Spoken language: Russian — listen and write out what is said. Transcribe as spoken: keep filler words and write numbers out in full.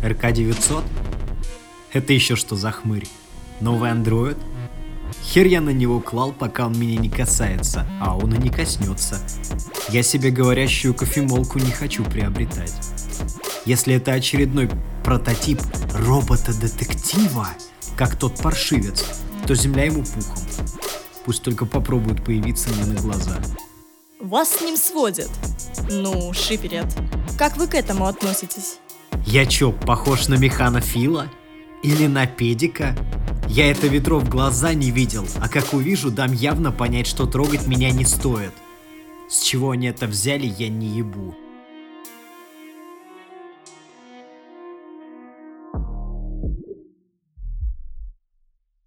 эр ка девятьсот? Это еще что за хмырь? Новый андроид? Хер я на него клал, пока он меня не касается, а он и не коснется. Я себе говорящую кофемолку не хочу приобретать. Если это очередной прототип робота-детектива, как тот паршивец, то земля ему пухом. Пусть только попробует появиться мне на глаза. Вас с ним сводят. Ну, шиперет. Как вы к этому относитесь? Я чё, похож на механофила? Или на педика? Я это ведро в глаза не видел, а как увижу, дам явно понять, что трогать меня не стоит. С чего они это взяли, я не ебу.